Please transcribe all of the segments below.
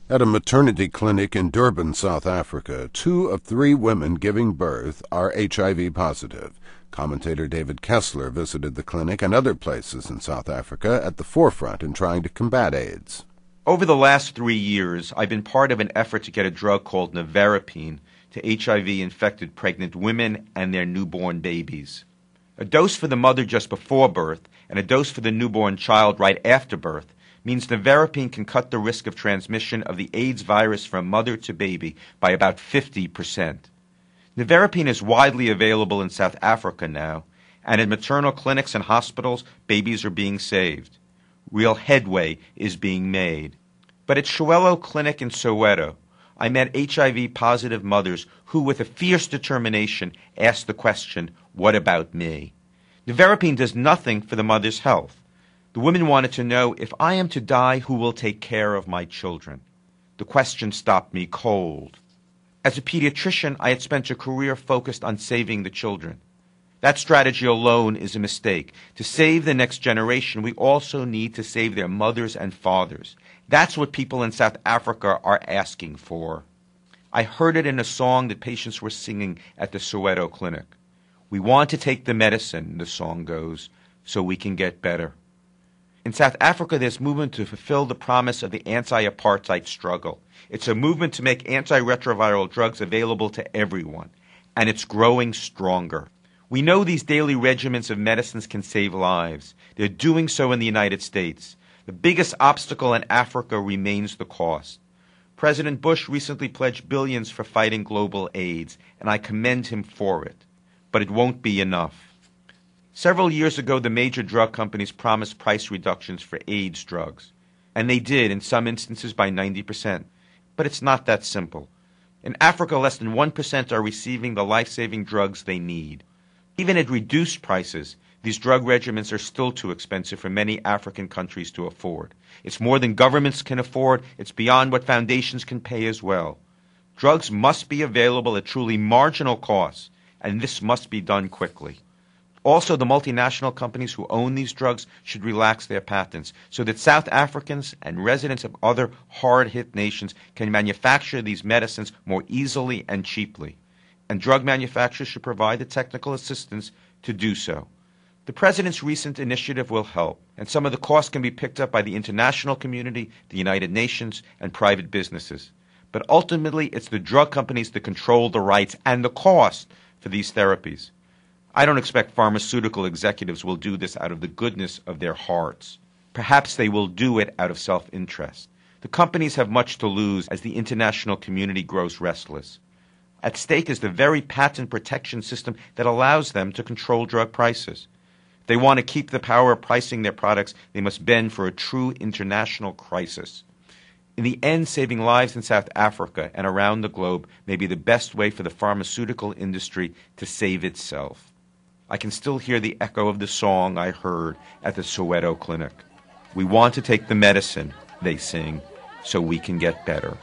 At a maternity clinic in Durban, South Africa, 2 of 3 women giving birth are HIV positive. Commentator David Kessler visited the clinic and other places in South Africa at the forefront in trying to combat AIDS. Over the last 3 years, I've been part of an effort to get a drug called nevirapine to HIV-infected pregnant women and their newborn babies. A dose for the mother just before birth and a dose for the newborn child right after birth means nevirapine can cut the risk of transmission of the AIDS virus from mother to baby by about 50%. Nevirapine is widely available in South Africa now, and in maternal clinics and hospitals, babies are being saved. Real headway is being made. But at Shuelo Clinic in Soweto, I met HIV-positive mothers who, with a fierce determination, asked the question, "What about me?" Nevirapine does nothing for the mother's health. The women wanted to know, if I am to die, who will take care of my children? The question stopped me cold. As a pediatrician, I had spent a career focused on saving the children. That strategy alone is a mistake. To save the next generation, we also need to save their mothers and fathers. That's what people in South Africa are asking for. I heard it in a song that patients were singing at the Soweto Clinic. We want to take the medicine, the song goes, so we can get better. In South Africa, there's movement to fulfill the promise of the anti-apartheid struggle. It's a movement to make antiretroviral drugs available to everyone, and it's growing stronger. We know these daily regimens of medicines can save lives. They're doing so in the United States. The biggest obstacle in Africa remains the cost. President Bush recently pledged billions for fighting global AIDS, and I commend him for it. But it won't be enough. Several years ago, the major drug companies promised price reductions for AIDS drugs, and they did, in some instances, by 90%. But it's not that simple. In Africa, less than 1% are receiving the life-saving drugs they need. Even at reduced prices, these drug regimens are still too expensive for many African countries to afford. It's more than governments can afford. It's beyond what foundations can pay as well. Drugs must be available at truly marginal costs, and this must be done quickly. Also, the multinational companies who own these drugs should relax their patents so that South Africans and residents of other hard-hit nations can manufacture these medicines more easily and cheaply. And drug manufacturers should provide the technical assistance to do so. The President's recent initiative will help, and some of the costs can be picked up by the international community, the United Nations, and private businesses. But ultimately, it's the drug companies that control the rights and the cost for these therapies. I don't expect pharmaceutical executives will do this out of the goodness of their hearts. Perhaps they will do it out of self-interest. The companies have much to lose as the international community grows restless. At stake is the very patent protection system that allows them to control drug prices. If they want to keep the power of pricing their products, they must bend for a true international crisis. In the end, saving lives in South Africa and around the globe may be the best way for the pharmaceutical industry to save itself. I can still hear the echo of the song I heard at the Soweto Clinic. We want to take the medicine, they sing, so we can get better.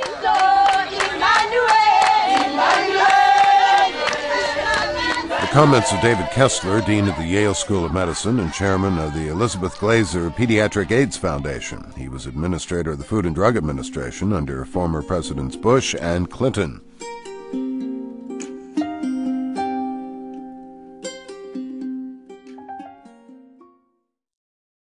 The comments of David Kessler, Dean of the Yale School of Medicine and Chairman of the Elizabeth Glaser Pediatric AIDS Foundation. He was Administrator of the Food and Drug Administration under former Presidents Bush and Clinton.